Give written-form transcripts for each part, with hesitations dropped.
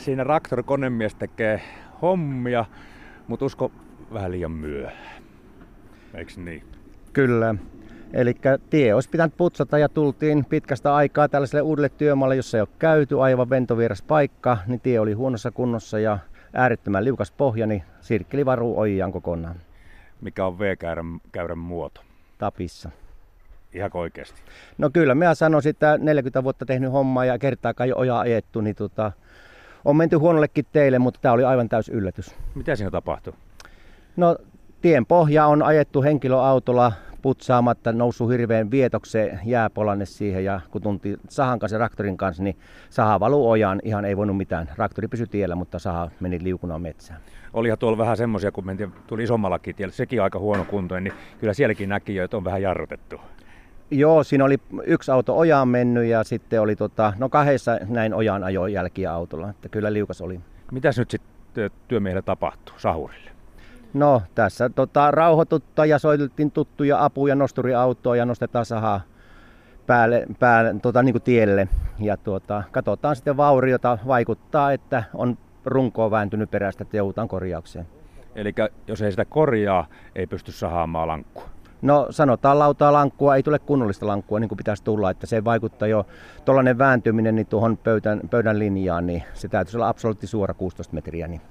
siinä traktorikonemies tekee hommia, mutta usko vähän liian myöhään. Eikö niin? Kyllä. Eli tie olisi pitänyt putsata ja tultiin pitkästä aikaa tällaiselle uudelle työmaalle, jossa ei ole käyty, aivan ventovieras paikka, niin tie oli huonossa kunnossa ja äärettömän liukas pohja, niin sirkkeli varuu ojaan kokonaan. Mikä on V-käyrän muoto? Tapissa. Ihan oikeasti. No kyllä, minä sanoisin, että 40 vuotta tehnyt hommaa ja kertaakaan jo ojaa ajettu, niin on menty huonollekin teille, mutta tämä oli aivan täys yllätys. Mitä siinä tapahtui? No tien pohja on ajettu henkilöautolla putsaamatta, noussut hirveän vietokseen jääpolanne siihen ja kun tunti sahan kanssa ja traktorin kanssa, niin saha valuu ojaan, ihan ei voinut mitään. Traktori pysyi tiellä, mutta saha meni liukunaan metsään. Olihan tuolla vähän semmoisia, kun tuli isommallakin tiellä, sekin aika huono kuntoinen, niin kyllä sielläkin näki jo, että on vähän jarrutettu. Joo, siinä oli yksi auto ojaan mennyt ja sitten oli kahdessa näin ojaan ajoin jälkiä autolla, että kyllä liukas oli. Mitäs nyt sitten työmiehelle tapahtuu, sahurille? No tässä rauhoitutta ja soiteltiin tuttuja apuja nosturiautoa ja nostetaan sahaa päälle niin kuin tielle. Ja katsotaan sitten vauriota, vaikuttaa, että on runkoa vääntynyt perästä, että joudutaan korjaukseen. Eli jos ei sitä korjaa, ei pysty sahaamaan lankkua? No sanotaan lautaa lankkua, ei tule kunnollista lankkua niin kuin pitäisi tulla, että se vaikuttaa jo tuollainen vääntyminen niin tuohon pöydän linjaan, niin se täytyisi olla absoluutti suora 16 metriä. Niin.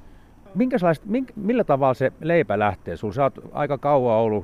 Millä tavalla se leipä lähtee? Sä oot aika kauan ollut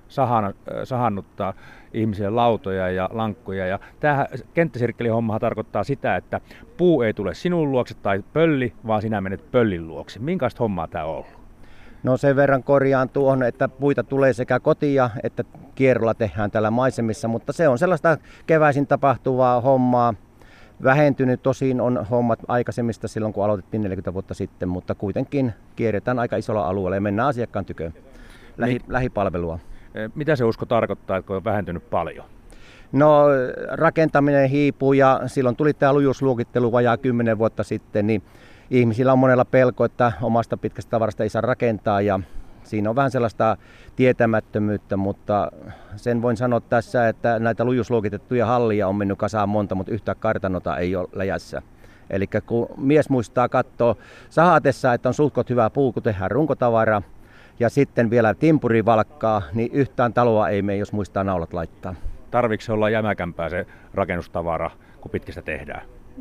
sahannuttaa ihmisille lautoja ja lankkuja. Ja tämähän kenttäsirkkelihommahan tarkoittaa sitä, että puu ei tule sinun luokse tai pölli, vaan sinä menet pöllin luokse. Minkälaista hommaa tämä on ollut? No sen verran korjaan tuohon, että puita tulee sekä kotia että kierrolla tehdään täällä maisemissa, mutta se on sellaista keväisin tapahtuvaa hommaa. Vähentynyt tosin on hommat aikaisemmista silloin, kun aloitettiin 40 vuotta sitten, mutta kuitenkin kierretään aika isolla alueella ja mennään asiakkaan tykö lähipalvelua. Mitä se usko tarkoittaa, että on vähentynyt paljon? No rakentaminen hiipuu ja silloin tuli tämä lujuusluokittelu vajaa 10 vuotta sitten, niin ihmisillä on monella pelko, että omasta pitkästä tavarasta ei saa rakentaa ja siinä on vähän sellaista tietämättömyyttä, mutta sen voin sanoa tässä, että näitä lujuusluokitettuja hallia on mennyt kasaan monta, mutta yhtään kartanota ei ole läjässä. Eli kun mies muistaa katsoa sahatessa, että on suhtkot hyvä puu, kun tehdään runkotavara ja sitten vielä timpurivalkkaa, niin yhtään taloa ei mene, jos muistaa naulat laittaa. Tarviiko olla jämäkämpää se rakennustavara, kun pitkästä tehdään?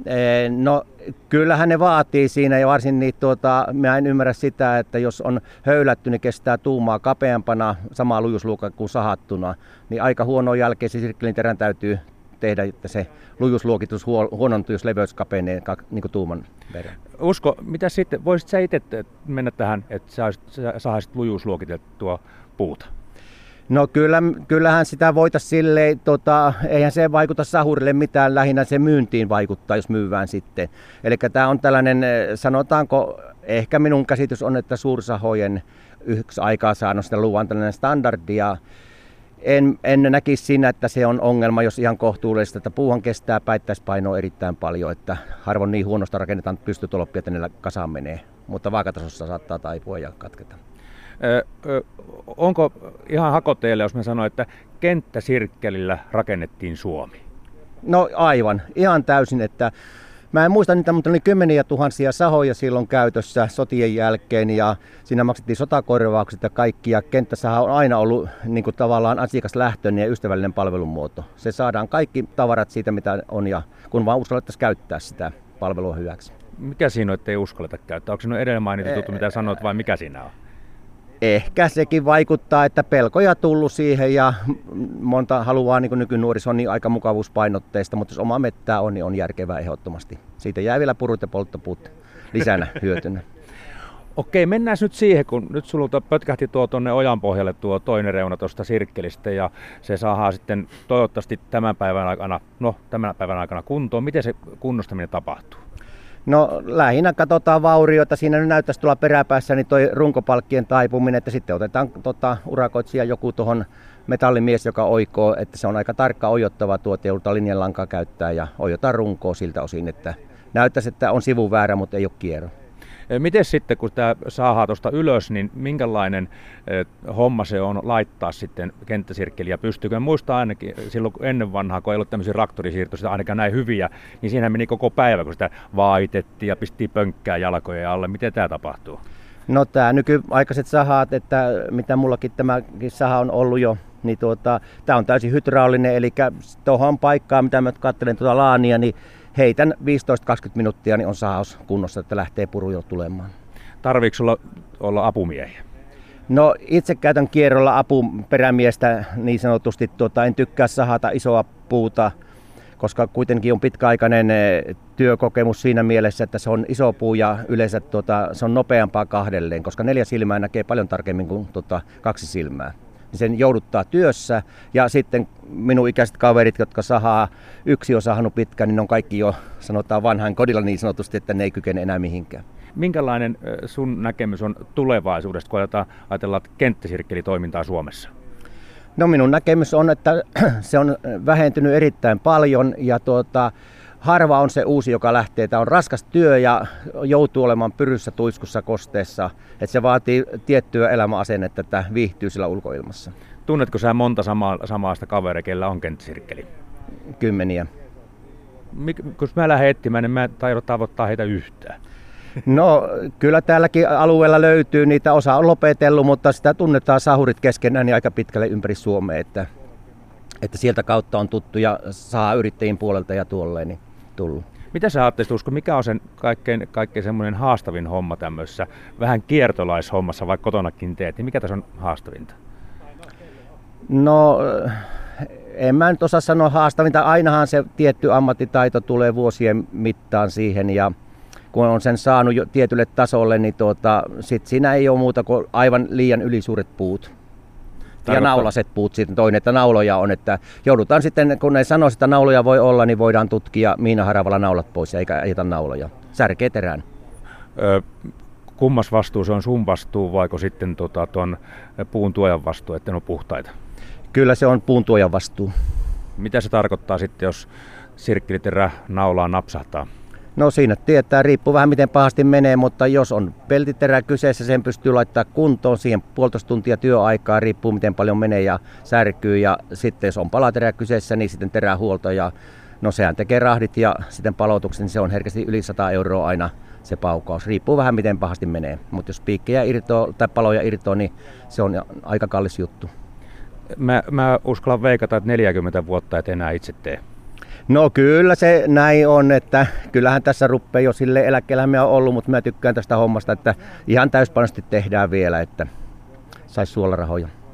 No kyllähän ne vaatii siinä ja varsin mä en ymmärrä sitä, että jos on höylätty, niin kestää tuumaa kapeampana samaa lujuusluokkaa kuin sahattuna, niin aika huonoa jälkeen se sirkkelin terän täytyy tehdä, että se lujuusluokitus huonontuu, jos leveys kapenee niin kuin tuuman verran. Usko, mitä sitten, voisit sä itse mennä tähän, että sä saisit lujuusluokitettua puuta? No kyllähän sitä voitaisiin silleen, eihän se vaikuta sahurille mitään, lähinnä se myyntiin vaikuttaa, jos myyvään sitten. Eli tämä on tällainen, sanotaanko, ehkä minun käsitys on, että suursahojen yksi aikaansaannosta luvan tällainen standardi ja en näkisi siinä, että se on ongelma, jos ihan kohtuullista, että puuhan kestää päittäispainoa erittäin paljon, että harvoin niin huonosta rakennetaan pystytoloppia, että niillä kasaan menee, mutta vaakatasossa saattaa taipua ja katketa. Onko ihan hakoteille, jos mä sanon, että kenttäsirkkelillä rakennettiin Suomi? No aivan, ihan täysin, että mä en muista niitä, mutta oli kymmeniä tuhansia sahoja silloin käytössä sotien jälkeen ja siinä maksettiin sotakorvaukset ja kaikki ja kenttäsaha on aina ollut niin kuin tavallaan asiakaslähtöinen ja ystävällinen palvelumuoto. Se saadaan kaikki tavarat siitä mitä on ja kun vaan uskallettaisiin käyttää sitä palvelua hyväksi. Mikä siinä on, ettei uskalleta käyttää? Onko sinun edellä mainittu mitä sanoit vai mikä siinä on? Ehkä sekin vaikuttaa, että pelkoja tullut siihen ja monta haluaa niin nykynuoriso on niin aika mukavuuspainotteista, mutta jos oma mettää on, niin on järkevää ehdottomasti. Siitä jää vielä purut ja polttopuut lisänä hyötynä. Okei, mennään nyt siihen, kun nyt sulta pötkähti tuonne ojan pohjalle tuo toinen reuna tuosta sirkkelistä ja se saadaan sitten toivottavasti tämän päivän aikana kuntoon. Miten se kunnostaminen tapahtuu? No lähinnä katsotaan vaurioita. Siinä nyt näyttäisi tulla peräpäässä niin toi runkopalkkien taipuminen, että sitten otetaan urakoitsija joku tuohon metallimies, joka oikoo, että se on aika tarkka ojottava tuote, joudutaan linjanlankaa käyttää ja ojotaan runkoa siltä osin, että näyttäisi, että on sivu väärä, mutta ei ole kierro. Miten sitten, kun tämä saadaan tuosta ylös, niin minkälainen homma se on laittaa sitten kenttäsirkkeliä? Pystyykö muistaa ainakin silloin ennen vanhaa, kun ei ollut tämmöisiä traktorisiirtoja ainakaan näin hyviä, niin siinä meni koko päivä, kun sitä vaitettiin ja pistiin pönkkää jalkojen alle. Miten tämä tapahtuu? No tämä nykyaikaiset sahat, että mitä mullakin tämäkin saha on ollut jo, niin tämä on täysin hydraulinen, eli tuohon paikkaan, mitä mä katselen tuota laania, niin heitän 15-20 minuuttia, niin on sahaus kunnossa, että lähtee puru jo tulemaan. Tarviiko sulla olla apumiehiä? No itse käytän kierrolla apuperämiestä niin sanotusti, en tykkää sahata isoa puuta, koska kuitenkin on pitkäaikainen työkokemus siinä mielessä, että se on iso puu ja yleensä se on nopeampaa kahdelleen, koska 4 silmää näkee paljon tarkemmin kuin 2 silmää. Sen jouduttaa työssä ja sitten minun ikäiset kaverit, jotka sahaa, yksi on sahannut pitkään, niin ne on kaikki jo sanotaan vanhan kodilla niin sanotusti, että ne ei kykene enää mihinkään. Minkälainen sun näkemys on tulevaisuudesta, kun ajatellaan kenttäsirkkelitoimintaa Suomessa? No minun näkemys on, että se on vähentynyt erittäin paljon ja harva on se uusi, joka lähtee. Tämä on raskas työ ja joutuu olemaan pyryssä, tuiskussa, kosteessa. Että se vaatii tiettyä elämäasennetta, että viihtyy sillä ulkoilmassa. Tunnetko sä monta samaista kaveria, kellä on kenttäsirkkeli? 10. Kun mä lähden etsimään, niin mä en taida tavoittaa heitä yhtään. No kyllä täälläkin alueella löytyy niitä, osa on lopetellut, mutta sitä tunnetaan sahurit keskenään niin aika pitkälle ympäri Suomea, että sieltä kautta on tuttu ja saa yrittäjien puolelta ja tuolleen niin tullut. Mitä sä ajattelet, Usko, mikä on sen kaikkein semmoinen haastavin homma tämmöisessä vähän kiertolaishommassa, vaikka kotonakin teet, niin mikä tässä on haastavinta? No en mä nyt osaa sanoa haastavinta, ainahan se tietty ammattitaito tulee vuosien mittaan siihen ja kun on sen saanut jo tietylle tasolle, niin sit siinä ei ole muuta kuin aivan liian ylisuuret puut. Ja naulaset puut sitten toinen, että nauloja on, että joudutaan sitten, kun ei sano, että nauloja voi olla, niin voidaan tutkia miinaharavalla naulat pois eikä ajeta nauloja. Särkee terään. Kummas vastuu se on sun vastuu vaiko sitten tuon puun tuojan vastuu, että ne on puhtaita? Kyllä se on puun tuojan vastuu. Mitä se tarkoittaa sitten, jos sirkkeliterä naulaan napsahtaa? No siinä tietää, riippuu vähän miten pahasti menee, mutta jos on peltiterä kyseessä, sen pystyy laittaa kuntoon siihen 1,5 tuntia työaikaa, riippuu miten paljon menee ja särkyy. Ja sitten jos on palaterä kyseessä, niin sitten terähuolto ja no sehän tekee rahdit ja sitten palautuksen, niin se on herkästi yli 100 € aina se paukaus. Riippuu vähän miten pahasti menee, mutta jos piikkejä irtoaa tai paloja irtoaa, niin se on aika kallis juttu. Mä uskallan veikata, että 40 vuotta et enää itse tee. No kyllä se näin on, että kyllähän tässä rupeaa jo sille eläkkeellä on ollut, mutta mä tykkään tästä hommasta, että ihan täyspanosti tehdään vielä, että saisi suolarahoja.